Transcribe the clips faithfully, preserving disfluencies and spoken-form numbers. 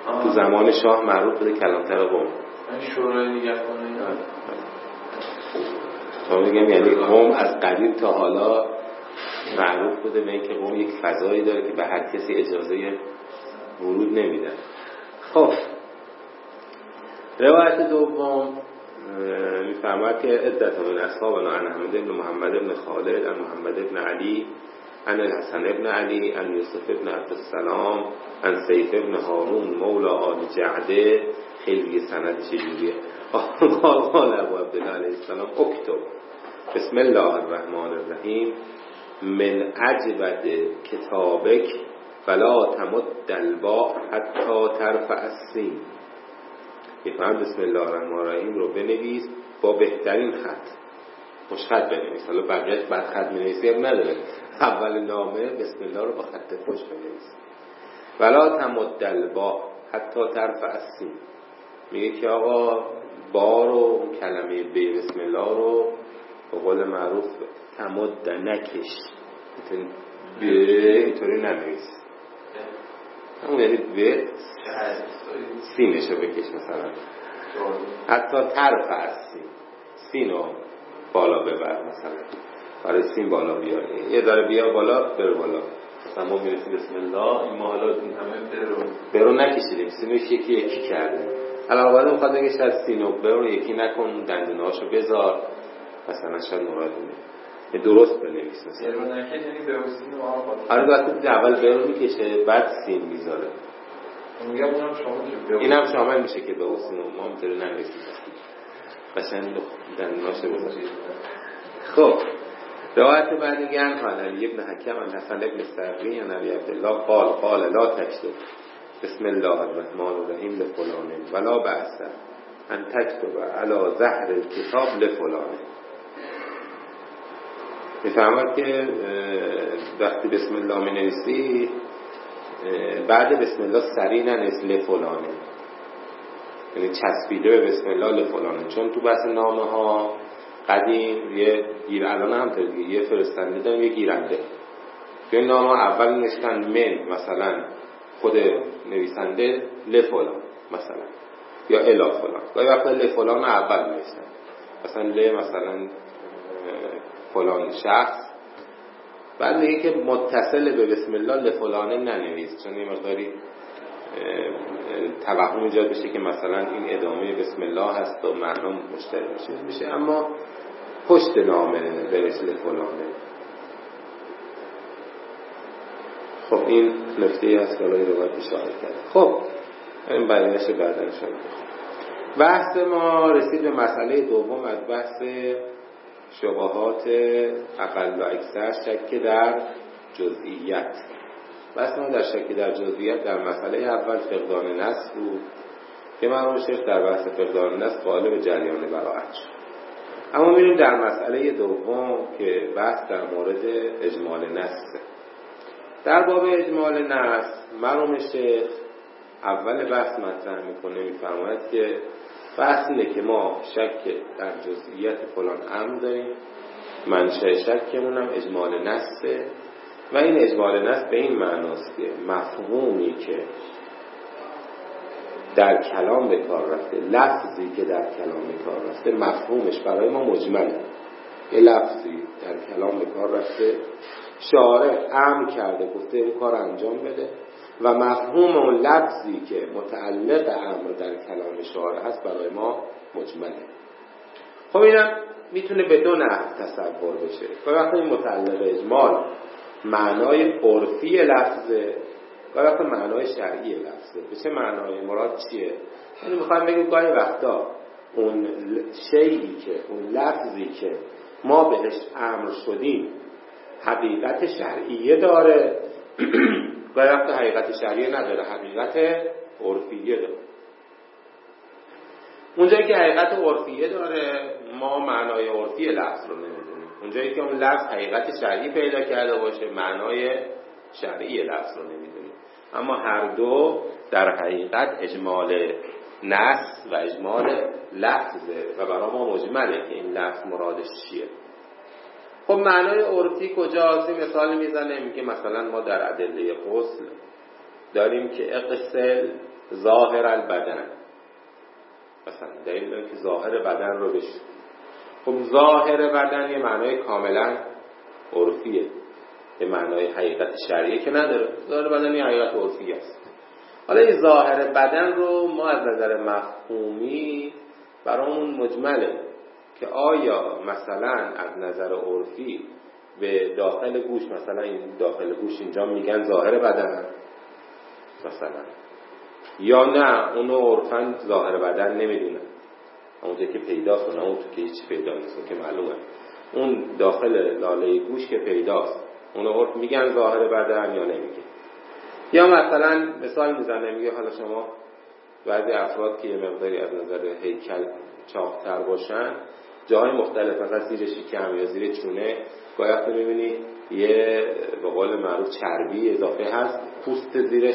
تو زمان شاه معروف بوده کلانتر قم. این شورای نگهبان اینا تا میگم یعنی قم از قدیم تا حالا معروف بوده به اینکه قم یک فضایی داره که به هر کسی اجازه ورود نمیدن. خب روایت دوم میفرماید که عدت من اصحابنا عن حمد بن محمد بن خالد عن محمد بن علی عن الحسن بن علی عن یوسف بن عبدالسلام عن سیف بن هارون مولا آل جعده. خیلی سند چجوریه. قال قال ابو عبدالله علیه السلام اکتب بسم الله الرحمن الرحیم من عجبت کتابک فلا تمد الباء حتی ترفع السین. میفهم بسم الله الرحمن الرحیم رو بنویس با بهترین خط، مش خط بنویس. حالا بقیه بعد خط می‌نویسی هم نداره، اول نامه بسم الله رو با خط خوش بنویس. ولا تمد الباء حتی ترفع السین. میگه که آقا با رو اون کلمه ب بسم الله رو به قول معروف تمد نکش، به اینطوری ننویس. همون یعنی به سینشو بکش مثلا، حتی طرف از سین سینو بالا ببر مثلا، برای سین بالا بیار، یه داره بیار بالا بر بالا. مثلا ما میرسیم بسم الله این ما حالا این همه برو برو نکشیدیم، سینوش یکی یکی کرده. علاوه بر اون میخواد بگه شاید سینو برو یکی نکن، دندونهاشو بذار مثلا، شاید مراد اینه درست بنویس مثلا. برو نکش یعنی به سینو آقا. آره وقتی اول برو میکشه بعد سین میذاره. میگم اونم شامل میشه، اینم شامل میشه که به حسین و ما میتونه ننویسیم مثلا دندوناش بذارید. خب روایت بعد میگن قال علی ابن حکم عن حسن ابن سرقی عن ابی عبدالله قال قال لا تکتب بسم الله الرحمن الرحیم لفلان ولا بأس ان تکتب علی ظهر الکتاب لفلان. میفهمد که وقتی بسم الله می نویسی بعد بسم الله سریع ننویس لفلانه، یعنی چسبیده به بسم الله لفلانه. چون تو بحث نامه ها قدیم یه گیر الان هم تا دیگه یه فرستنده داریم یه گیرنده. توی نامه ها اول نوشتن من مثلا خود نویسنده لفلان مثلا یا الا فلان، گاهی وقتا لفلان اول نوشتن مثلا ل مثلا فلان شخص، بعد میگه که متصل به بسم الله لفلانه ننویس، چون یه مقداری توهم ایجاد بشه که مثلا این ادامه بسم الله هست و معنا مشترک میشه، اما پشت نامه بنویس لفلانه. خب این نکته‌ای هست که الان روایت اشاره کرده. خب این بیانش بعداً شد. بحث ما رسید به مسئله دوم از بحث شبهات اقل و اکثر، شک در جزئیات. بحث ما در شک در جزئیات در مسئله اول فقدان نص بود که مرحوم شیخ در بحث فقدان نص قائل به جریان براءت شد. اما میریم در مسئله دوم که بحث در مورد اجمال نص. در باب اجمال نص مرحوم شیخ اول بحث مطرح میکنه، میفرماید که بحث اینه که ما شک در جزئیات فلان امر داریم، منشأ شکمون هم اجمال نصه و این اجمال نص به این معناست که مفهومی که در کلام به کار رفته، لفظی که در کلام به کار رفته، مفهومش برای ما مجمله. یه لفظی در کلام به کار رفته، شارع امر کرده گفته این کار انجام بده و مفهوم اون لفظی که متعلق امر در کلام شارع هست برای ما مجمله. خب اینم میتونه به دو نحو تصور بشه. و وقتی متعلق اجمال معنای عرفی لفظه و وقتی معنای شرعی لفظه. به چه معنای؟ مراد چیه؟ یعنی میخوایم بگیم گاهی وقتا اون شیئی که اون لفظی که ما بهش امر شدیم حقیقت شرعیه داره و وقتی حقیقت شرعیه نداره، حقیقت عرفیه داره. اونجایی که حقیقت عرفیه داره ما معنای عرفی لفظ رو نمیدونیم، اونجایی که اون لفظ حقیقت شرعی پیدا کرده باشه معنای شرعی لفظ رو نمیدونیم. اما هر دو در حقیقت اجمال نص و اجمال لفظه و برای ما مجمله که این لفظ مرادش چیه. خب معنای عرفی کجاست؟ مثال میزنه، میگه مثلا ما در ادله غسل داریم که اغسل ظاهر البدن، مثلا دلیل داریم که ظاهر بدن رو بشور. خب ظاهر بدن یه معنای کاملا عرفیه، یه معنای حقیقت شرعیه که نداره. ظاهر بدن یه حقیقت عرفی است. حالا این ظاهر بدن رو ما از نظر مفهومی برامون مجمله که آیا مثلا از نظر عرفی به داخل گوش، مثلا این داخل گوش اینجا میگن ظاهر بدن مثلا، یا نه اونو عرفاً ظاهر بدن نمیدونن، اونجا که پیداست و نه اون تو که هیچ پیدا نیست که معلومه. اون داخل لاله گوش که پیداست اونو عرف میگن ظاهر بدن یا نمیگه. یا مثلا مثال میزنه میگه حالا شما بعضی افراد که یه مقداری از نظر هیکل چاق‌تر باشن، جاهای مختلف مثلا زیر شکم یا زیر چونه گاهی وقتا می‌بینی یه به قول معروف چربی اضافه هست، پوست زیرش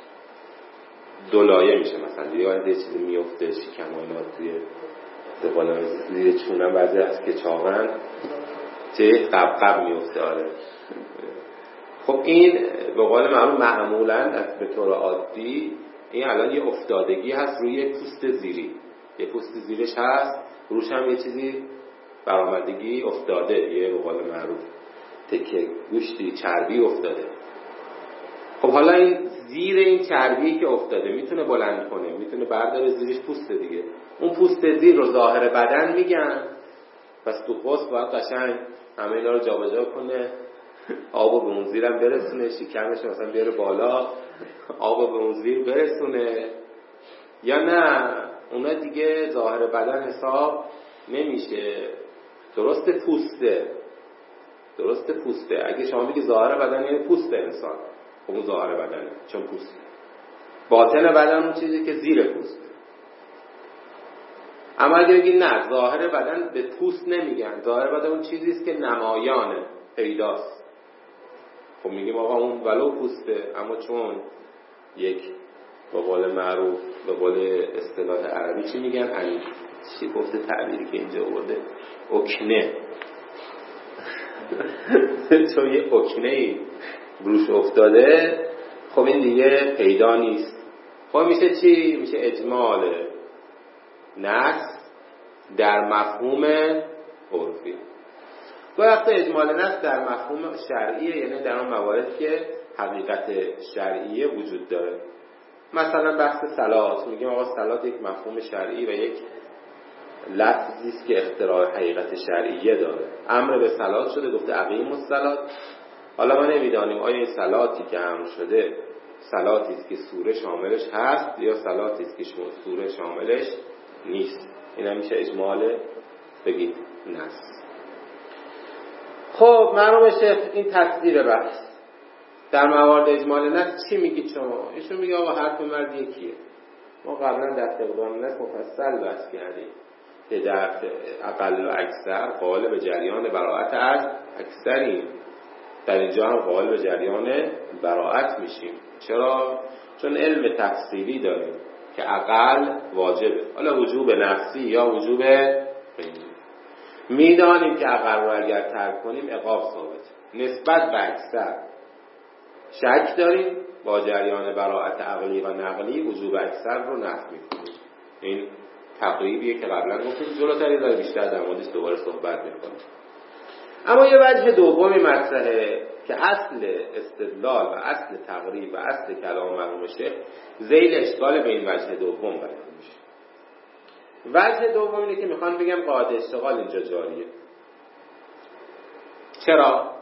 دولایه میشه، مثلا دیگه یه چیزی میفته شکم و اینا توی به قول زیر چونه بعضی هست که چاقن چه قبقب میفته. آره خب این به قول معروف معمولاً از به طور عادی این الان یه افتادگی هست روی پوست زیری، یه پوست زیرش هست روش هم یه چیزی برآمدگی افتاده، یه به قول معروف تکه گوشتی چربی افتاده. خب حالا این زیر این چربی که افتاده میتونه بلند کنه، میتونه برداره زیرش پوست دیگه، اون پوست زیر رو ظاهر بدن میگن. پس تو قصد باید قشنگ همه اینا رو جابجا کنه، آبو به اون زیرم برسونه، شکمش مثلا بیاره بالا آبو به اون زیر برسونه، یا نه اونا دیگه ظاهر بدن حساب نمیشه. درسته پوسته، درسته پوسته، اگه شما بگی ظاهر بدن یعنی پوسته انسان، خب اون ظاهر بدنه چون پوسته. باطن بدن اون چیزی که زیر پوسته. اما اگه بگی نه ظاهر بدن به پوست نمیگن، ظاهر بدن اون چیزیست که نمایانه، پیداست. خب میگیم آقا اون ولو پوسته، اما چون یک به قول معروف به قول اصطلاح عربی چی میگن؟ ان چی گفته تعبیری که اینجا آورده؟ اکنه. چون یه اکنه‌ای روش افتاده، خب این دیگه پیدا نیست. خب میشه چی؟ میشه اجمال نص در مفهوم عرفی. و وقتی اجمال نص در مفهوم شرعیه، یعنی در اون مواردی که حقیقت شرعیه وجود داره. مثلا بحث صلات، میگیم آقا صلات یک مفهوم شرعی و یک لفظی است که اختراع حقیقت شرعیه داره. امر به صلات شده، گفته اقیموا الصلات. حالا ما نمیدانیم آیا این صلاتی که امر شده صلاتی است که سوره شاملش هست یا صلاتی است که سوره شاملش نیست. این هم میشه اجمال بگید نص. خب مرحوم شیخ این تصدیر بحث در موارد اجمال نص چی میگید شما؟ ایشون میگه آقا حرف مرد یکیه. ما قبلا در تقدام نص مفصل بحث کردیم که در اقل و اکثر قائل به جریان براءت از اکثریم، در اینجا هم قائل به جریان براءت میشیم. چرا؟ چون علم تفصیلی داریم که اقل واجبه، حالا وجوب نفسی یا وجوب غیری. میدانیم که اقل رو اگر ترک کنیم عقاب ثابت. نسبت به اکثر شک داریم، با جریان براءت عقلی و نقلی وجوب اکثر رو نفی میکنیم. این تقریبیه که قبلا گفتیم، جلوتر یه بیشتر در موردش دوباره صحبت میکنیم. اما یه وجه دومی مطرحه که اصل استدلال و اصل تقریب و اصل کلام مرحوم شیخ ذیل اشکال به این وجه دوم بیان میشه. وجه دوم اینه که میخوان بگم قاعده اشتغال اینجا جاریه. چرا؟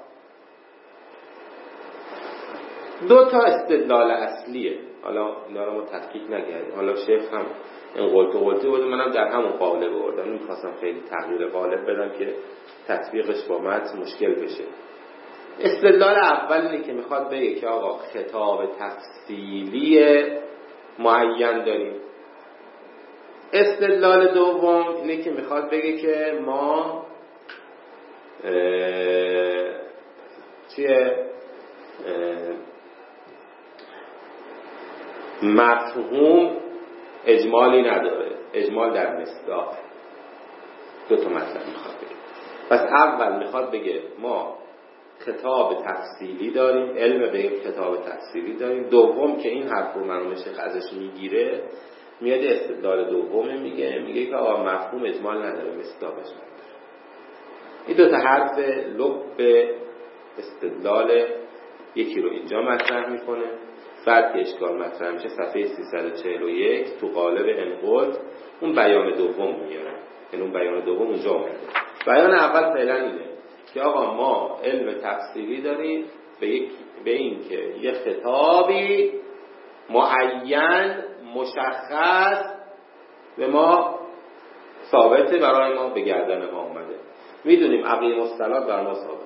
دو تا استدلال اصلیه. حالا اینا رو ما تحقیق نکردیم، حالا شیخ هم این قلت و قلتی بود، منم در همون قالب بردم. نمیخواستم خیلی تغییر قالب بدم که تطبیقش با متن مشکل بشه. استدلال اول اینه که میخواد بگه که آقا خطاب تفصیلی معین داریم. استدلال دوم اینه که میخواد بگه که ما چیه مفهوم اجمالی نداره، اجمال در مصداق. دو تا مطلب میخواد بگه. پس اول میخواد بگه ما خطاب تفصیلی داریم، علم به این خطاب تفصیلی داریم. دوم که این حرف رو مرحوم شیخ ازش میگیره، میاد استدلال دوم میگه میگه که آقا مفهوم اجمال نداره، مصداقش نداره. این دو تا حرف لب استدلال یکی رو اینجا مطرح میکنه. بعد که اشکال مطرح میشه صفحه سیصد و چهل و یک تو قالب انقل اون بیان دوم میاره، یعنی اون بیان دوم اونجا اومده. بیان اول فعلا اینه که آقا ما علم تفصیلی داریم به یک به این که یه خطابی معین مشخص به ما ثابته، برای ما به گردن ما اومده. میدونیم اقیم الصلاة بر ما ثابت.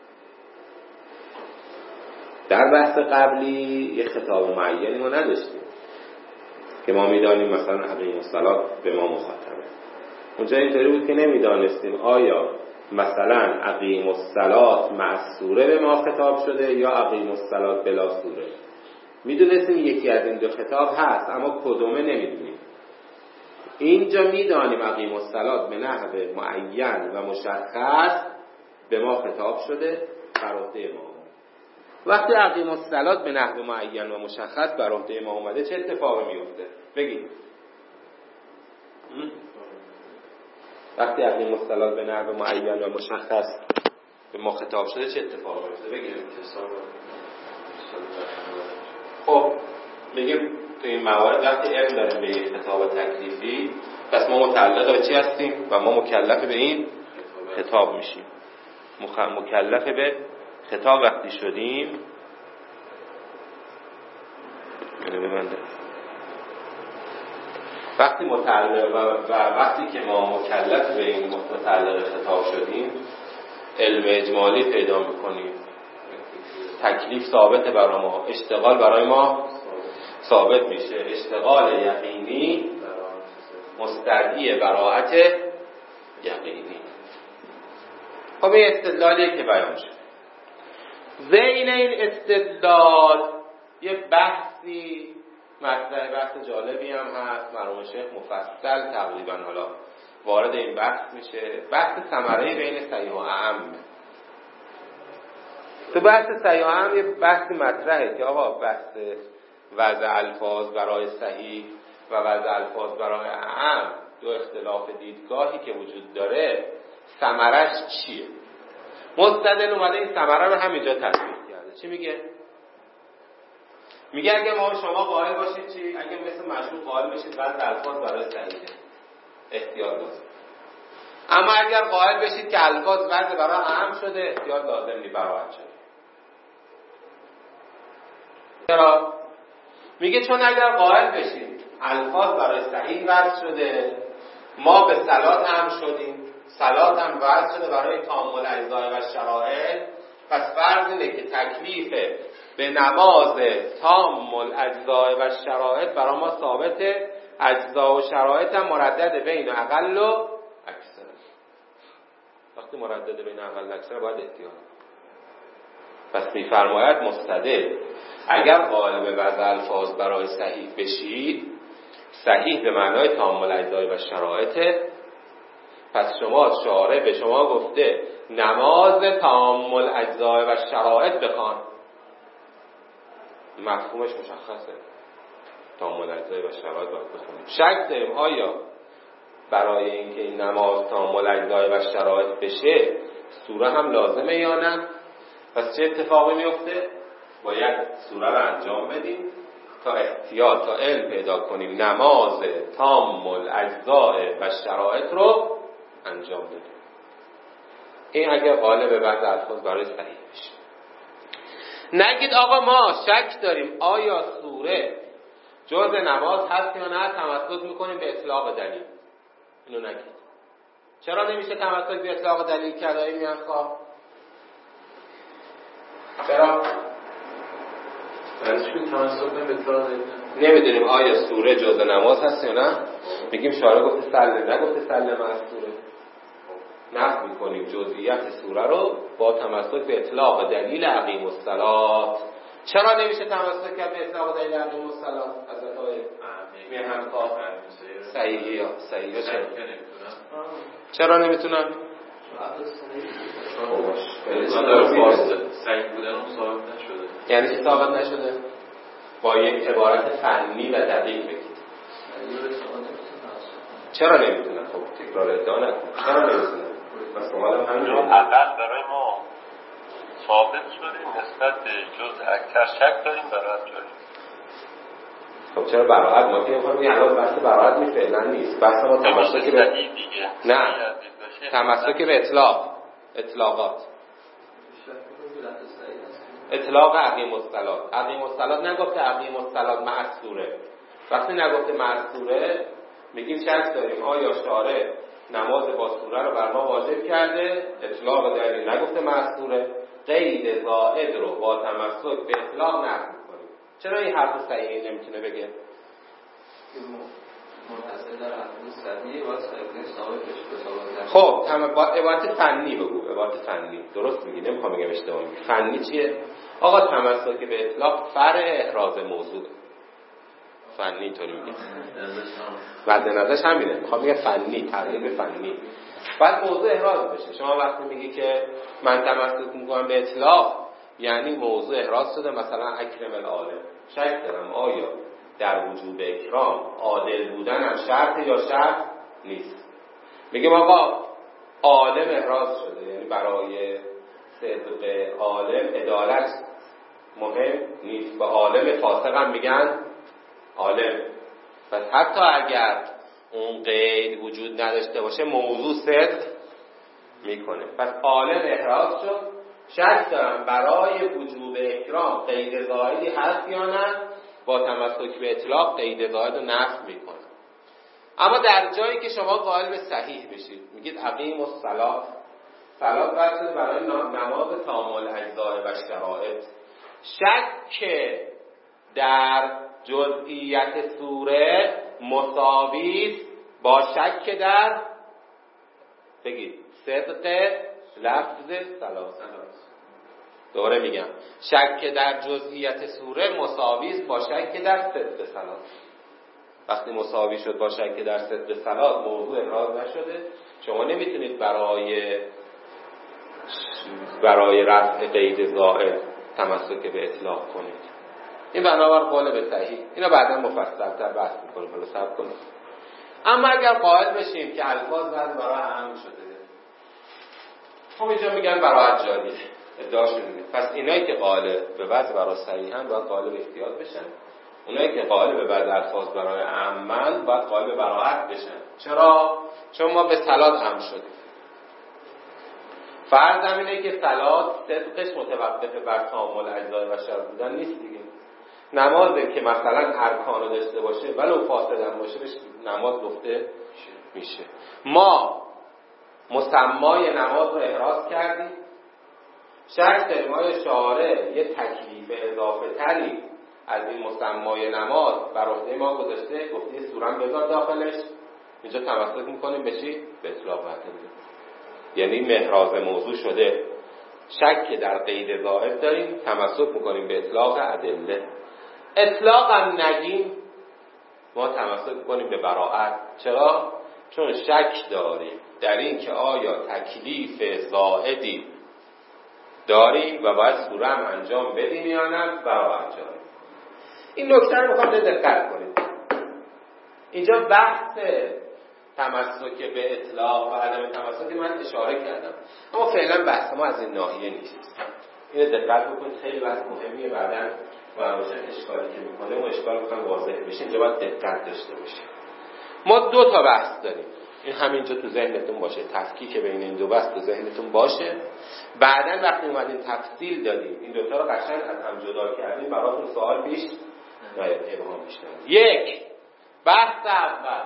در بحث قبلی یه خطاب معینی ما نداشتیم که ما میدانیم مثلا اقیم الصلاة به ما مخاطبه. اونجا اینطوری بود که نمیدانستیم آیا مثلا اقیم الصلاة مع سوره به ما خطاب شده یا اقیم الصلاة بلا سوره. میدونستیم یکی از این دو خطاب هست، اما کدومه نمیدونیم. اینجا میدانیم اقیم الصلاة به نحو معین و مشخص به ما خطاب شده، بر عهده ما. وقتی اقیم الصلاة به نحو معین و مشخص بر عهده ما اومده چه اتفاقی میفته؟ بگید. وقتی اقیم الصلاة به نحو معین و مشخص به ما خطاب شده چه اتفاقی میفته؟ بگید. خب میگیم تو این موارد وقتی علم داریم به یک خطاب تکلیفی، پس ما متعلق به چی هستیم و ما مکلف به این خطاب میشیم. مخ... مکلف به خطاب وقتی شدیم ببنده. وقتی متعلق و... و وقتی که ما مکلف به این متعلق خطاب شدیم علم اجمالی پیدا میکنیم، تکلیف ثابت برای ما، اشتغال برای ما ثابت میشه. اشتغال یقینی مستدعی براءت یقینی. خب این استدلالیه که بیان شد. بین این استدلال یه بحثی مطرح، بحث جالبی هم هست. مرحوم شیخ مفصل تقریبا حالا وارد این بحث میشه. بحث ثمره بین صحیح و اعم. تو بحث صحیح و اعم یه بحث مطرحه که آقا بحث وضع الفاظ برای صحیح و وضع الفاظ برای اعم دو اختلاف دیدگاهی که وجود داره، ثمرش چیه؟ مستدل اومده این ثمره رو همینجا تصویر کرده. چی میگه؟ میگه اگه ما شما قائل باشید چی؟ اگه مثل مشروع قائل بشید وضع الفاظ برای صحیحه، احتیاط لازم. اما اگر قائل بشید که الفاظ وضع برای اعم شده، احتیاط لازم نی، براحت شده. چرا؟ میگه چون اگر قائل بشید الفاظ برای صحیح وضع شده، ما به صلات هم شدیم، صلات هم وضع شده برای تامل اجزای و شرایط. پس فرض اینه که تکلیف به نماز تامل اجزای و شرایط برای ما ثابته، اجزا و شرایط هم مردد بین اقل و اکثر. وقتی مردد بین اقل و اکثر باید احتیاط. پس میفرماید مستدل اگر قائل به وضع الفاظ برای صحیح بشید، صحیح به معنای تامل اجزای و شرایطه، پس شما شارع به شما گفته نماز تامل اجزای و شرایط بخوان. مفهومش مشخصه، تامل اجزای و شرایط باید بخونیم. شک داریم آیا برای اینکه این نماز تامل اجزای و شرایط بشه سوره هم لازمه یا نه؟ پس چه اتفاقی میفته؟ باید سوره رو انجام بدیم تا احتیاط، تا علم پیدا کنیم نماز تامل اجزای و شرایط رو انجام بدیم. این اگر قالب به بعض الفاظ برای صحیح بشه. نگید آقا ما شک داریم آیا سوره جز نماز هست یا نه، تمسک میکنیم به اطلاق دلیل. اینو نگید. چرا نمیشه تمسک به اطلاق دلیل کرد آقای میان خواه؟ چرا؟ برشون تمسک به اطلاق دلیل نمیدونیم آیا سوره جز نماز هست یا نه. میگیم شارع گفته سلم، نگفته سلم از سوره. نقد میکنیم جزئیات سوره رو با تمسک به اطلاق دلیل اقیم الصلاة. چرا نمیشه تمسک کرد به اطلاق دلیل اقیم الصلاة؟ حضرت آقای میهن خواه صحیحی ها صحیحی ها چرا؟ چرا نمیتونن؟ صحیح بودن اون ثابت نشده. یعنی چی ثابت نشده؟ با یک عبارت فنی و دقیق بگید. چرا نمیتونن؟ خب تکرار ادعا نکن. چرا نمیتونن؟ پس سوالم همین عقل برای ما ثابت شده نسبت به جزء اکثر شک داریم براحت داریم. خب چرا براحت؟ ما که نمیخوایم این الان بحث براحت می فعلا نیست. بحث ما تمسک به نه تمسک به اطلاق اطلاقات اطلاق عقیم الصلات. عقیم الصلات نگفته عقیم الصلات معصوره. وقتی نگفته معصوره میگیم شک داریم آیا شارع نماز با سوره رو بر ما واجب کرده؟ اطلاق دلیل نگفته معصوره. قید زائد رو با تمسک به اطلاق نقل می‌کنیم. چرا این حرف صحیحی نمیتونه بگه؟ منحصر در عقل صحیح واسه ثابتش به خب تمام با عبارت فنی بگو. عبارت فنی درست میگی، نمیخوام بگم اشتباه میگی. فنی چیه؟ آقا تمسک به اطلاق فرع احراز موضوع. فنی اینطوری میگه. بعد نظرش همینه. میخوام بگم فنی، تغییر فنی. بعد موضوع احراز بشه. شما وقتی میگی که من تمسک میکنم به اطلاق یعنی موضوع احراز شده، مثلا اکرم العالم. شک دارم آیا در وجوب اکرام عادل بودن هم شرط یا شرط نیست. میگم آقا عالم احراز شده یعنی برای صدق عالم عدالت مهم نیست. با عالم فاسق هم میگن عالم. پس حتی اگر اون قید وجود نداشته باشه موضوع صدق میکنه. پس عالم احراز شد. شک دارم برای وجوب اکرام قید زائدی هست یا نه. با تمسک به اطلاق قید زائد رو نفی میکنه. اما در جایی که شما قائل به صحیح بشید میگید اقیم الصلاة، صلات بحث برای نماز تمام الاجزاء و شرایط. شک در جزئیات سوره مساوی با شک در بگید صدق لفظ صلات. دوره میگم شک در جزئیات سوره مساوی با شک در صدق صلات. وقتی مساوی شد با شک در صدق صلات موضوع احراز نشده، شما نمیتونید برای برای رفع قید زائد تمسک به اطلاق کنید. این بنابر قول به صحیح. اینا بعدا مفصل‌تر بحث می‌کنیم، حالا صبر کنید. اما اگر قائل بشیم که الفاظ بعد برای عام شده، خب اینجا میگن براحت جاری ادعاشون میگه. پس اینایی که قائل به بعض برای صحیحن باید قائل به احتیاط بشن. اونایی که قائل به بعض الفاظ برای عامن باید قائل به براحت بشن. چرا؟ چون ما به صلات عام شدیم. فرض اینه که صلات صدقش متوقف بر تمام اجزا و شرط بودن نیست دیگه. نمازی که مثلا ارکان داشته باشه ولو فاسد هم باشه بهش نماز گفته میشه. ما مسمای نماز رو احراز کردیم. شک داریم آیا شارع یه تکلیف اضافه تری از این مسمای نماز بر عهده ما گذاشته، گفته یه سوره بذار داخلش. اینجا تمسک میکنیم به چی؟ به اطلاق وحده. یعنی محراز موضوع شده. شک در قید زائد داریم، تمسک میکنیم به اطلاق ادله. اطلاق هم نگیم ما تمسک میکنیم به براءت. چرا؟ چون شک داریم در این که آیا تکلیف زائدی داریم و باید سوره هم انجام بدیم یا نه براءت داریم. این نکته رو میخوام دقت کنید. اینجا بحث تمسک به اطلاق و عدم تمسک من اشاره کردم، اما فعلا بحث ما از این ناحیه نیست. اینو دقت بکنید، خیلی بحث مهمیه. بعداً با روشن اشکالی که میکنه و اشکال میخوام واضح بشه اینجا باید دقت داشته باشیم. ما دو تا بحث داریم. این همینجا تو ذهنتون باشه، تفکیک بین این دو بحث تو ذهنتون باشه. بعداً وقتی اومدیم تفصیل دادیم این دو تا رو قشنگ از هم جدا کردیم براتون سوال پیش نیاد، ابهام پیش نیاد. یک بحث اول،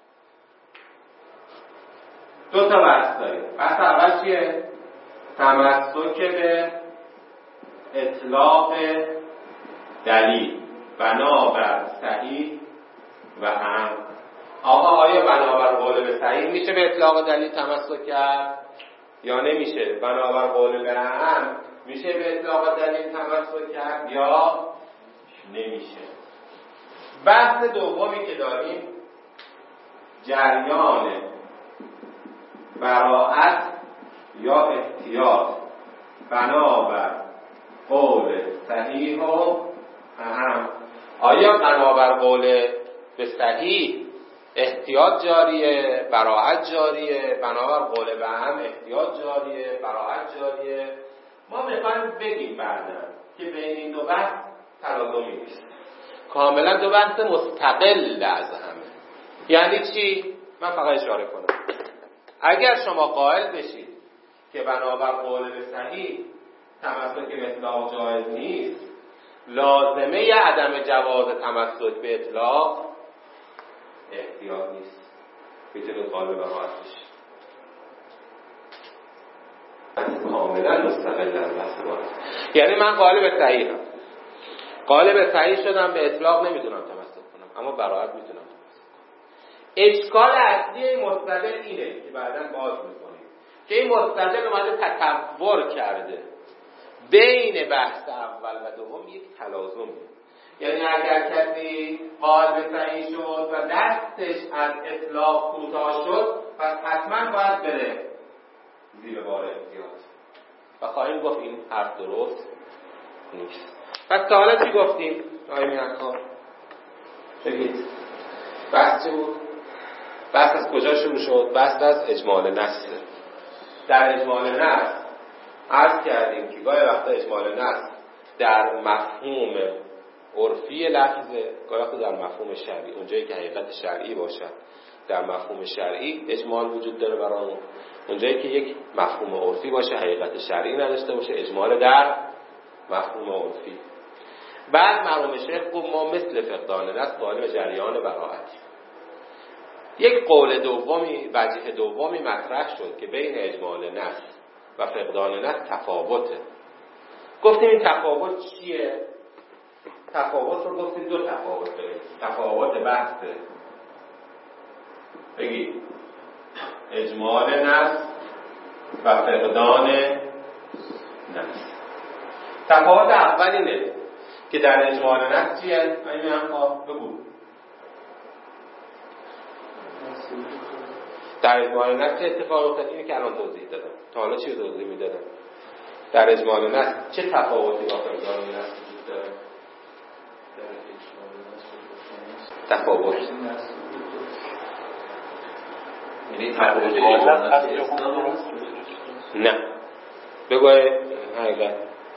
دو تا بحث داریم. بحث اول چیه؟ تمسک به اطلاق دلیل بنابر صحیح و هم. آقا آیا بنابر قول به صحیح میشه به اطلاق دلیل تمسک کرد یا نمیشه؟ بنابر قول به هم میشه به اطلاق دلیل تمسک کرد یا نمیشه؟ بحث دومی که داریم جریان براءت یا احتیاط بنابر قول صحیح و اهم. آیا بنابر قول به صحیح احتیاط جاریه، براحت جاریه، بنابر قول به اهم احتیاط جاریه، براحت جاریه؟ ما میخوایم بگیم بعدا که بین این دو بحث تلازمی نیست، کاملا دو بحث مستقل از همه. یعنی چی؟ من فقط اشاره کنم. اگر شما قائل بشید که بنابر قول به صحیح تمسک به اطلاق جایز نیست، لازمه عدم جواز تمسک به اطلاق احتیاط نیست، میتونید قائل به راحت بشید. کاملا مستقل از بحث باید. یعنی من قائل به صحیحم، قائل به صحیح شدم، به اطلاق نمیتونم تمسک کنم، اما براحت میتونم تمسک کنم. اشکال اصلی این مستدل اینه که بعداً باز میکنیم که این مستدل اومده تصور کرده بین بحث اول و دوم یک تلازمی. یعنی اگر کسی قائل به صحیح شد و دستش از اطلاق کوتاه شد، پس حتما باید بره زیر بار احتیاط و خواهیم گفت این حرف درست نیست. پس تا حالا چی گفتیم؟ آقای میرکار بگید بحث چه بود؟ بحث از کجا شروع شد؟ بحث از اجمال نص. در اجمال نص عرض کردیم که گاهی وقتا اجمال نص در مفهوم عرفی لفظه، گاهی وقتا در مفهوم شرعی، اونجایی که حقیقت شرعی باشد در مفهوم شرعی اجمال وجود داره برای اون، اونجایی که یک مفهوم عرفی باشه حقیقت شرعی نداشته باشه اجمال در مفهوم عرفی. بعد مرحوم شیخ گفت ما مثل فقدان نص قائل به جریان براحتی. یک قول دومی، وجه دومی مطرح شد که بین اجمال نص و فقدان نص تفاوته. گفتیم این تفاوت چیه؟ تفاوت رو گفتیم دو تفاوت داریم. تفاوت بحث بگید اجمال نص و فقدان نص. تفاوت اول اینه که در اجمال نص چیه؟ این هم خواه بگو. در اجمال نص چه اتفاقی افتاد؟ اینی که الان توضیح دادم. تا حالا چی رو توضیح میدادم؟ در اجمال نص چه تفاوتی با فقدان نص وجود داره؟ تفاوت یعنی تفاوت نه بگوی حقیقت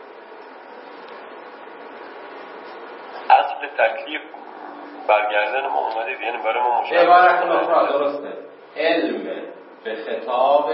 اصل تکلیف برگردن ما اومده، یعنی برای ما مشکل عبارت اخرى درسته. علم به خطاب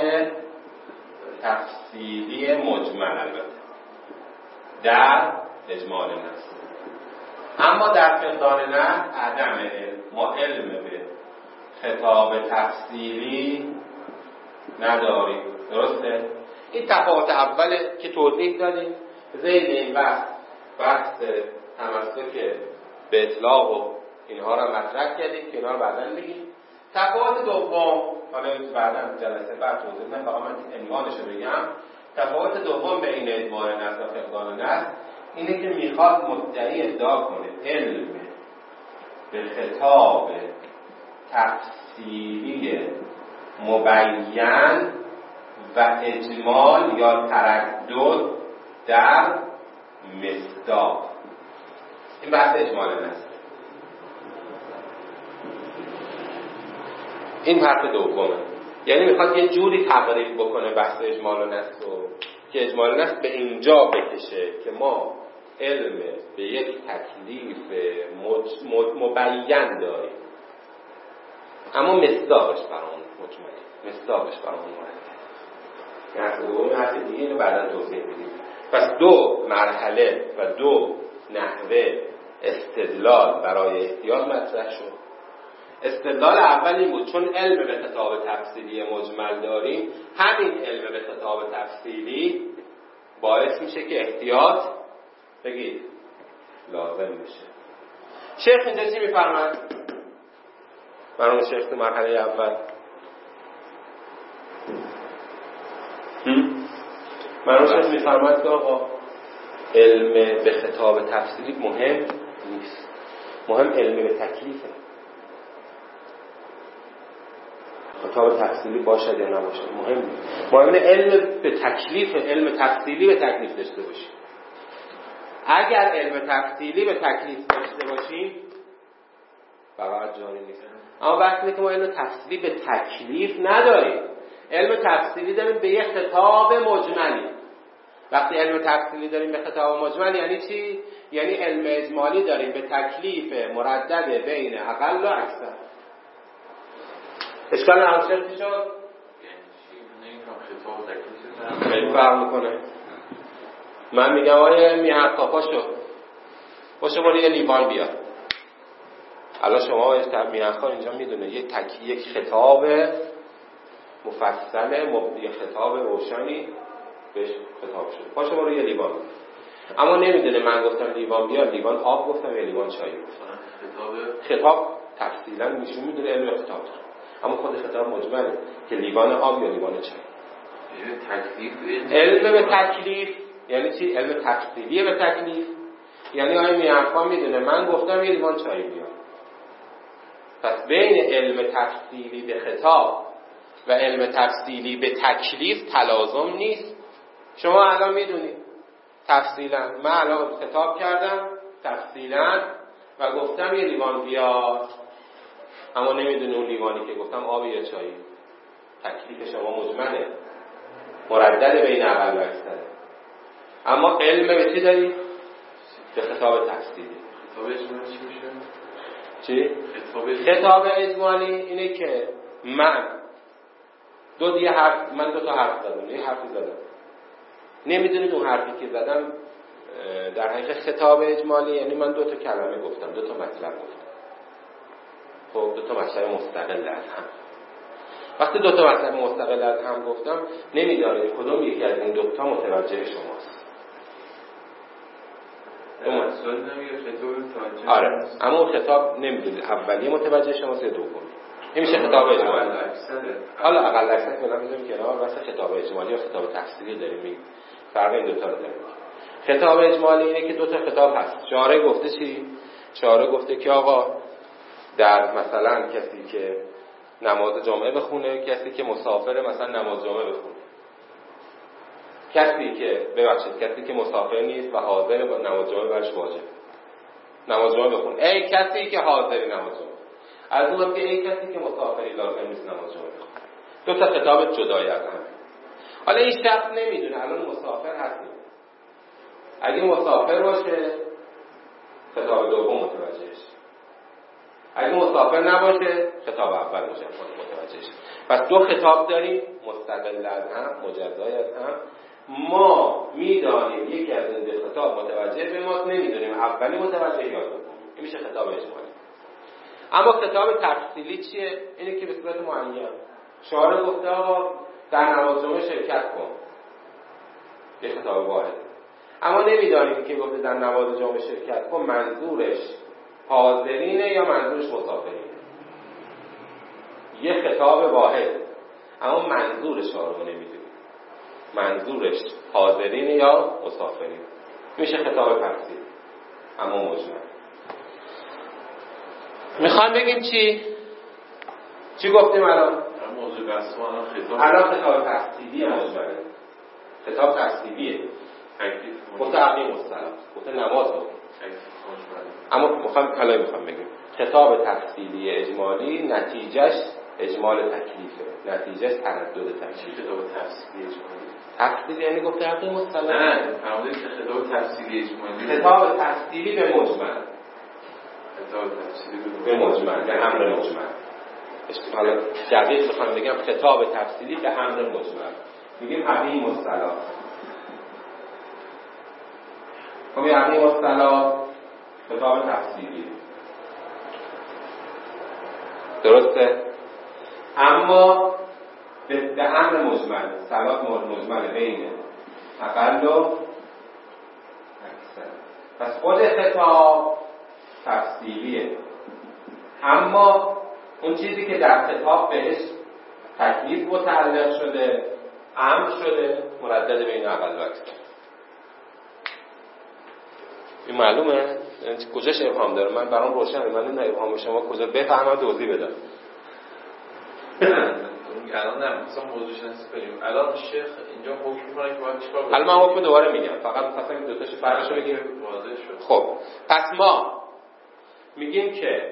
تفصیلی مجمل البته در اجمال نص، اما در فقدان نص عدم علم. ما علم به خطاب تفصیلی نداریم. درسته؟ این تفاوت اوله که توضیح دادیم. ذیل این بحث بحث تمسک به اطلاق و اینها را مطرح کردیم که اینها را بعداً بگیم. تفاوت دوم، حالا بعداً جلسه بعد توضیح بدم، فقط من عنوانش رو بگم. تفاوت دوم بین اجمال نص و فقدان نص اینه که میخواد مدعی ادعا کنه علم به خطاب تفصیلی مبین و اجمال یا تردد در مصداق. این بحث اجمال نص. این حرف دومه. یعنی میخواد یه جوری تقریب بکنه بحث اجمال نص رو که اجمال نص به اینجا بکشه که ما علم به یک تکلیف مج... مج... مبین داریم، اما مصداقش برامون مجمل، مصداقش برامون مرحله. یعنی حرف دیگه اینو بعدا توضیح میدیم. پس دو مرحله و دو نحوه استدلال برای احتیاط مطرح شد. استدلال اول این بود چون علم به خطاب تفصیلی مجمل داریم، همین علم به خطاب تفصیلی باعث میشه که احتیاط بگید لازم بشه. شیخ اینجا چی میفرماد؟ برای شیخ تو مرحله اول برای شیخ میفرماد که آقا علم به خطاب تفصیلی مهم نیست، مهم علم به تکلیفه. خطاب تفصیلی باشد یا نباشد مهم نیست. مهم اینه علم به تکلیف، علم تفصیلی به تکلیف داشته باشیم. اگر علم تفصیلی به تکلیف داشته باشیم فقط جاری نیست. اما وقتی که ما علم تفصیلی به تکلیف نداریم، علم تفصیلی داریم به یک خطاب مجملی. وقتی علم تفصیلی داریم به خطاب مجمل یعنی چی؟ یعنی علم اجمالی داریم به تکلیف مردد بین اقل و اکثر. اشکال نداره چی شد؟ خیلی فرق میکنه. من میگم آیه میحقا پاشو پاشو برو یه لیوان بیار. الان شما میحقا اینجا میدونه یک تک یک خطاب مفصله، یک خطاب روشنی بهش خطاب شد. پاشو برو یه لیوان. اما نمیدونه من گفتم لیوان بیار، لیوان آب گفتم یا لیوان چای گفتم. خطاب خطاب تفصیلا نشون میدونه علم خطاب داره. اما خود خطاب مجمله که لیوان آب یا لیوان چای. یعنی تکلیف علم به تکلیف یعنی چی؟ علم تفصیلی به تکلیف یعنی آیه میحقا میدونه من گفتم یه لیوان چای بیار. پس بین علم تفصیلی به خطاب و علم تفصیلی به تکلیف تلازم نیست. شما الان میدونید تفصیلا من الان خطاب کردم تفصیلا و گفتم یه لیوان بیار، اما نمیدونه اون لیوانی که گفتم آب یا چایی. تکلیف شما مجمله، مردد بین اقل و اکثره. اما علم به چی داری؟ به خطاب تفصیلی. خطاب اجمالی چی میشه؟ چی؟ خطاب اجمالی, خطاب اجمالی اینه که من دو دیگه حرف من دو تا حرف زدم، یه حرفی زدم. نمیدونید اون حرفی که زدم در حقیقت خطاب اجمالی یعنی من دو تا کلمه گفتم، دو تا مطلب گفتم. خب دو تا مطلب مستقل از هم. وقتی دو تا مطلب مستقل از هم گفتم نمیدونید کدوم یکی از این دو تا متوجه شماست. اون سوال نمیگه خطاب متوجه. آره، اما اون خطاب نمیدونید اولی متوجه شماست یا دومی. این میشه خطاب اجمالی. حالا اقل اکثر کلا میذاریم کنار، واسه خطاب اجمالی و خطاب تفصیلی داریم میگیم. فرق این دو تا رو داریم. خطاب اجمالی اینه که دو تا خطاب هست. شارع گفته چی؟ شارع گفته که آقا در مثلا کسی که نماز جمعه بخونه، کسی که مسافر مثلا نماز جمعه بخونه. کسی که ببخشید کسی که مسافر نیست و حاضر با نماز جمعه برش واجب. نماز جمعه بخونه. ای کسی که حاضر نماز جمعه. از اون که ای کسی که مسافری لازم نیست نماز جمعه بخونه. دو تا خطاب جدای از هم. حالا این شخص نمیدونه الان مسافر هست. اگه مسافر باشه خطاب دوم متوجه شه. اگه مسافر نباشه خطاب اول متوجه شه. پس دو خطاب داریم مستقل از هم، مجزای از هم. ما میدانیم یکی از این دو خطاب متوجه به ماست، نمیدونیم اولی متوجه یا دومی. این میشه خطاب اجمالی. اما خطاب تفصیلی چیه؟ اینه که به صورت معین شارع گفته آقا در نماز جمعه شرکت کن. یه خطاب واحد. اما نمیدانیم که گفته در نماز جمعه شرکت کن منظورش حاضرینه یا منظورش مسافرینه. یه خطاب واحد اما منظور شارع نمیدونیم. منظورش حاضرینه یا مسافرینه. میشه خطاب تفصیلی اما مجمل. میخوام بگیم چی؟ چی گفتیم الان؟ موضوع بحث ما خطاب الان خطاب تفصیلی مجمله. خطاب تفصیلیه. متعقی مستلم. گفته نماز رو. اما میخوام حالا میخوام بگیم خطاب تفصیلی اجمالی نتیجهش اجمال تکلیفه. نتیجهش تردد تکلیف. خطاب تفصیلی اجمالی. تفصیلی یعنی گفته حقی مستلم. نه، فرمودید که خطاب تفصیلی اجمالی. خطاب تفصیلی به مجمل. خطاب تفصیلی به مجمل، به امر مجمل. حالا دقیق بخوام بگم خطاب تفصیلی به امر مجمل. میگیم حقی مستلم. خب یعنی مصطلح خطاب تفصیلی درسته؟ اما به, به امر مجمل صلاح مجمل بین اقل و اکثر. پس خود خطاب تفصیلیه اما اون چیزی که در خطاب بهش تکلیف متعلق شده امر شده مردد بین اقل و اکثر. این معلومه؟ کجاش ابهام داره؟ من برام روشنه. من این ابهام شما کجا بفهمم توضیح بدم. الان نه مثلا موضوع شناسی کنیم. الان شیخ اینجا حکم می‌کنه که باید چیکار کنیم. الان من حکم دوباره میگم، فقط می‌خواستم این دو تاشو فرقشو بگیم واضح شد. خب پس ما میگیم که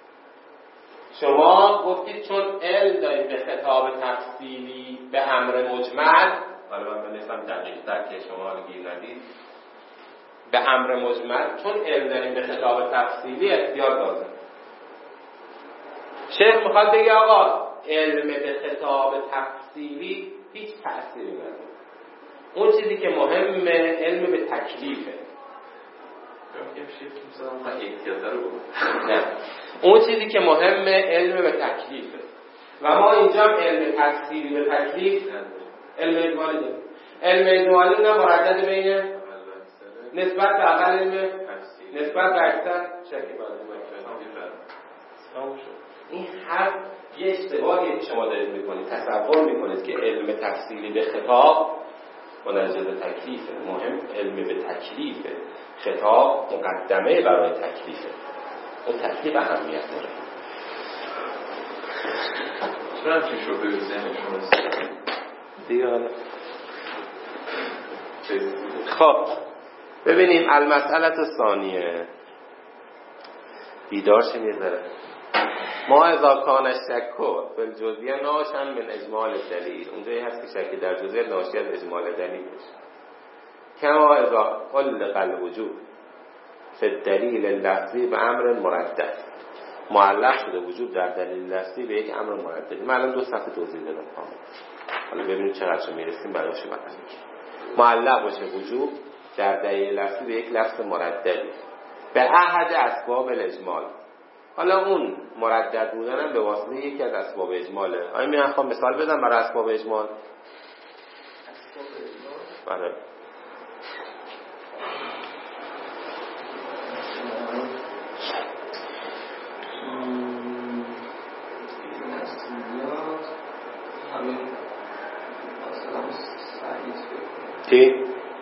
شما گفتید چون علم دارید به خطاب تفصیلی به امر مجمل، حالا من بنویسم دقیق‌تر که شما رو گیر ندید، به امر مجمل چون علم داریم به خطاب تفصیلی اختیار لازم. شیخ میخواد بگه آقا علم به خطاب تفصیلی هیچ تأثیری نداره. اون چیزی که مهمه علم به تکلیفه. نه اون چیزی که مهمه علم به تکلیفه و ما اینجا علم تفصیلی به تکلیف علم اجمالی داریم. علم اجمالی نه مردد بین نسبت به اقل علم نسبت به اکثر شکل این هر یه اشتباهی شما دارید میکنید. تصور میکنید که علم تفصیلی به خطاب منجر به تکلیفه. مهم علم به تکلیفه. خطاب مقدمه برای تکلیفه. اون تکلیف اهمیت داره. چرا همچین شبه به ذهن شما دیگه حالا خب ببینیم المسئله ثانیه بیدار شیم یه ذره. ما اذا کان الشک فی الجزئیه ناشئا من اجمال دلیل، اونجایی هست که شک در جزئیات ناشی از اجمال دلیل بشه. کما اذا علق الوجوب فی الدلیل اللفظی به امر مردد، معلق شده وجوب در دلیل لفظی به یک امر مردد. من الان دو صفحه توضیح دادم. حالا ببینیم چقدر میرسیم برایش مثلا معلق باشه وجوب در دلیل لفظی به یک لفظ مرددی به احد اسباب الاجمال. حالا اون مردد بودن هم به واسطه یکی از اسباب اجماله. آیا می نخوام مثال بدم برای اسباب اجمال؟ اسباب اجمال؟ بله. چی؟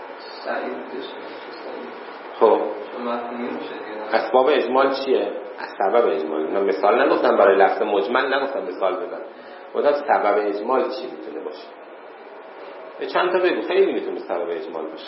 خب اسباب اجمال چیه؟ سبب اجمال. من مثال نگفتم برای لفظ مجمل، نگفتم مثال بزن. گفتم سبب اجمال چی میتونه باشه؟ به چند تا بگو. خیلی میتونه سبب اجمال باشه.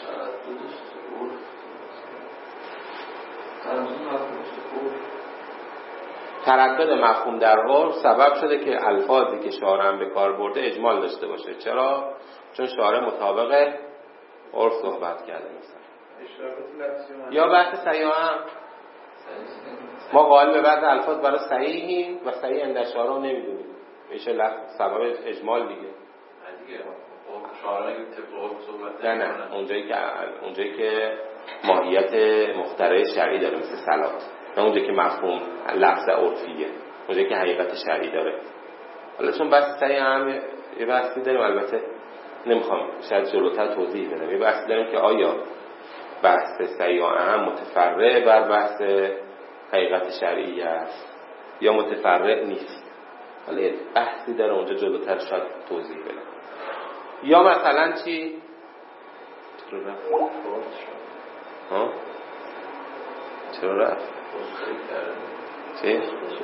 تردد مفهوم در عرف سبب شده که الفاظی که شارع به کار برده اجمال داشته باشه. چرا؟ چون شارع مطابق عرف صحبت کرده مثلا. یا بحث صحیح هم ما قائل به بعض الفاظ برای صحیحیم و صحیح عند شارع نمیدونیم، میشه لفظ سبب اجمال دیگه. دیگه شارع اگه طبق صحبت نه نه اونجایی که اونجایی که ماهیت مخترع شرعی داره مثل صلات، نه اونجایی که مفهوم لفظ عرفیه، اونجایی که حقیقت شرعی داره. حالا چون بحث صحیح هم یه بحثی داریم، البته نمیخوام شاید جلوتر توضیح بدم. یه بحثی داریم که آیا بحث صحیح و اهم متفرع بر بحث حقیقت شرعی است یا متفرع نیست. حالا یه بحثی داره اونجا جلوتر شاید توضیح بدم. یا مثلا چی؟ چرا رفت؟ ها؟ چرا رفت؟ چی؟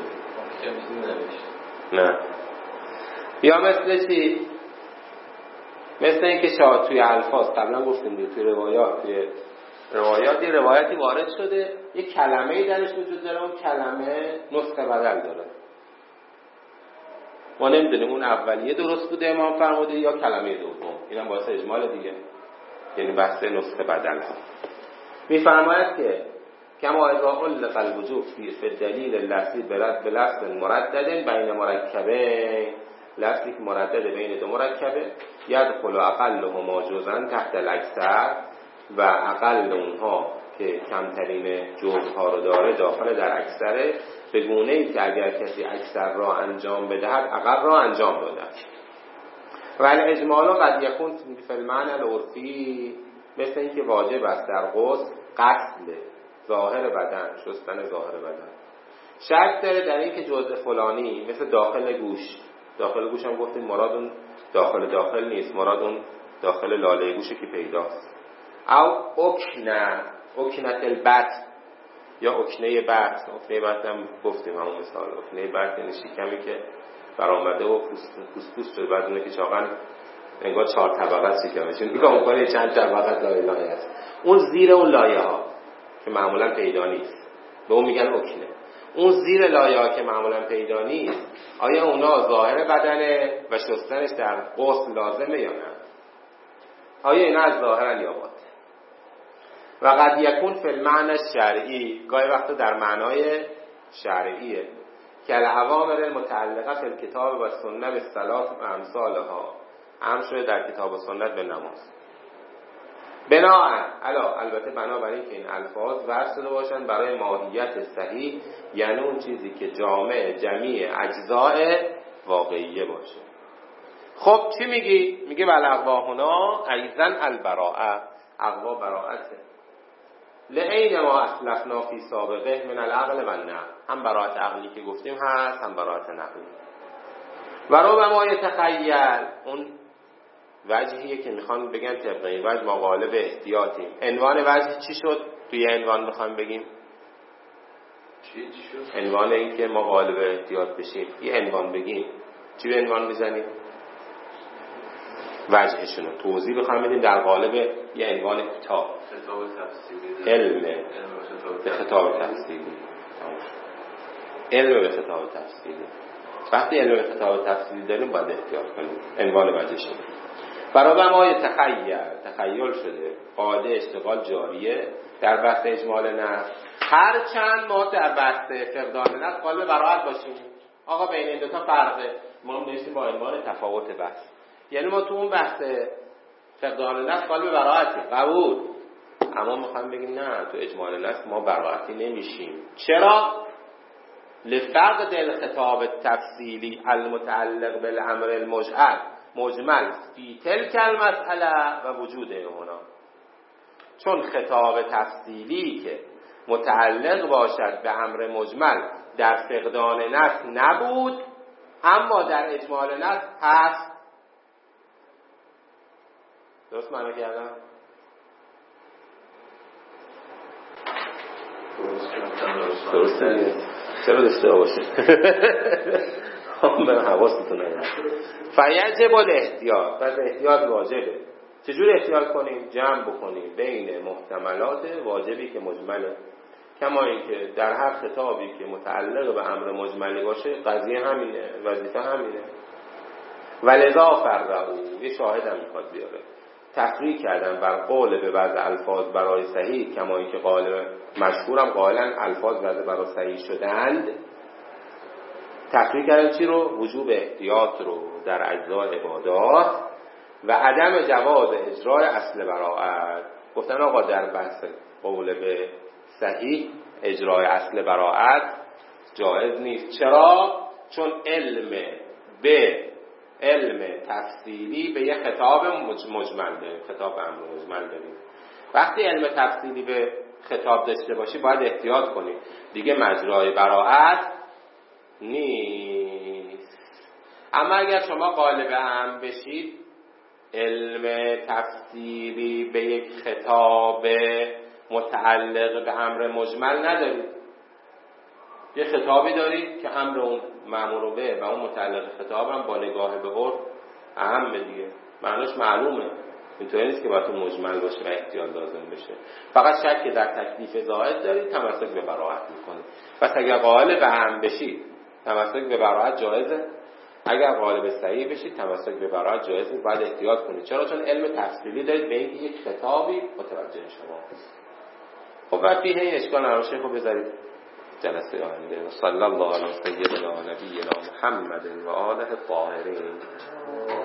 نه. یا مثل چی؟ مثل این که شاید توی الفاظ قبلا گفتیم دیگه، توی روایات توی روایات یه روایتی وارد شده، یه کلمه‌ای درش وجود داره، اون کلمه نسخه بدل داره. ما نمیدونیم اون اولیه درست بوده امام فرموده یا کلمه دوم. اینم باعث اجمال دیگه، یعنی بحث نسخه بدل ها. میفرماید که کما اذا علق الوجوب فی الدلیل اللفظی برد به لفظ مردد بین مرکبه، لفظی که مردد بین دو مرکبه، یدخل اقلهما جزءا تحت الاکثر، و اقل اونها که کمترین جزءها رو داره داخل در اکثره، به گونه ای که اگر کسی اکثر را انجام بدهد اقل را انجام داده. و الاجمال قد یکون فی المعنى العرفی، مثل این که واجب است در غسل غسل ظاهر بدن، شستن ظاهر بدن. شک داره در این که جزء فلانی مثل داخل گوش، داخل گوش هم گفتیم مراد اون داخل داخل نیست، مراد اون داخل لاله گوشه که پیداست. او اکنه اکنت البط، یا اکنه بط. اکنه بط هم گفتیم همون مثال، اکنه بط یعنی شکمی که برآمده و پوست پوست پوست شده، بعد اونه که چاقن انگار چهار طبقه است شکمشون نگاه می‌کنی چند طبقه لایه لایه است. اون زیر اون لایه ها که معمولا پیدا نیست به اون میگن اوکنه. اون زیر لایه ها که معمولا پیدا نیست آیا اونا ظاهر بدنه و شستنش در غسل لازمه یا نه؟ آیا اینا از ظاهرن یا باطن؟ و قد یکون فی المعنی شرعی، گاهی وقتا در معنای شرعیه که الاوامر المتعلقه فی الکتاب و سنت به صلات و امثالها هم شده در کتاب و سنت به نماز. بناهن الا البته بنابراین این که این الفاظ وصل باشن برای ماهیت صحیح، یعنی اون چیزی که جامع جمیع اجزاء واقعیه باشه. خب چی میگی؟ میگه بلغوا هنا ایزن البراءه، اقوا براءته لعین ما اسلفنا فی سابقه من العقل و النقل، هم براءت عقلی که گفتیم هست هم براءت نقلی. و ربما یتخیل، اون وجهیه که میخوان بگن طبق این وجه ما غالب احتیاطیم. عنوان وجه چی شد؟ توی عنوان میخوام بگیم چی چی شد؟ عنوان این که ما غالب احتیاط بشیم یه عنوان بگیم، چی به عنوان میزنیم؟ وجهشونو توضیح بخوام بدیم در قالب یه عنوان کتاب خطاب تفسیری، علم به خطاب تفسیری، علم به خطاب تفسیری. وقتی علم به خطاب تفسیری داریم باید احتیاط کنیم. عنوان وجهشون برای ما یه تخیل تخیل شده قاعده اشتغال جاریه در بحث اجمال نفس، هر چند ما در بحث فقدان نفس قالب براعت باشیم. آقا بین این دوتا فرقه، ما می‌نویسیم با عنوان تفاوت بحث، یعنی ما تو اون بحث فقدان نفس قالب براعتی قبول، اما میخوام بگیم نه تو اجمال نفس ما براعتی نمیشیم. چرا؟ لفقد الخطاب التفصیلی المتعلق بالامر المجعل مجمل فی تلک المسئله و وجود هنا، چون خطاب تفصیلی که متعلق باشد به امر مجمل در فقدان نفس نبود اما در اجمال نفس هست. درست معنی کردم؟ درست دیگه چرا داشته باشه هم به حواستون نگه فیجب الاحتیاط، پس احتیاط واجبه. چجور احتیاط کنیم؟ جمع بکنیم بین محتملات واجبی که مجمله، کما اینکه در هر خطابی که متعلق به امر مجملی باشه قضیه همینه، وظیفه همینه. ولذا فرعو، یه شاهد هم میخواد بیاره، تفریق کردن بر قول به وضع الفاظ برای صحیح، کما اینکه قال مشهورم قائلا الفاظ وضع برای صحیح شدند. تفریق کردن چی رو؟ وجوب احتیاط رو در اجزای عبادات و عدم جواز اجرای اصل براءت. گفتن آقا در بحث قول به صحیح اجرای اصل براءت جایز نیست. چرا؟ چون علم به علم تفصیلی به یه خطاب مجمل داریم، خطاب امر مجمل داریم. وقتی علم تفصیلی به خطاب داشته باشی باید احتیاط کنی، دیگه مجرای براءت نیست. اما اگر شما غالب امر بشید علم تفصیلی به یک خطاب متعلق به امر مجمل ندارید، یه خطابی دارید که امر اون مأمور به و اون متعلق خطاب هم با نگاه به عرف اهمه دیگه، معناش معلومه، اینطوری نیست که باید تو مجمل باشه و احتیاط لازم بشه. فقط شک که در تکلیف زائد دارید تمسک به براءت میکنید. پس اگر غالب هم بشید تمسک به براءت جایزه، اگر غالب صحیح بشید تمسک به براءت جایزه، باید احتیاط کنید. چرا؟ چون علم تفصیلی دارید به اینکه یک خطابی متوجه شما است. خب وقتی این اشکال نباشه خب بذارید جلسه آینده. صلی الله علی سیدنا و نبینا محمد و آله الطاهرین.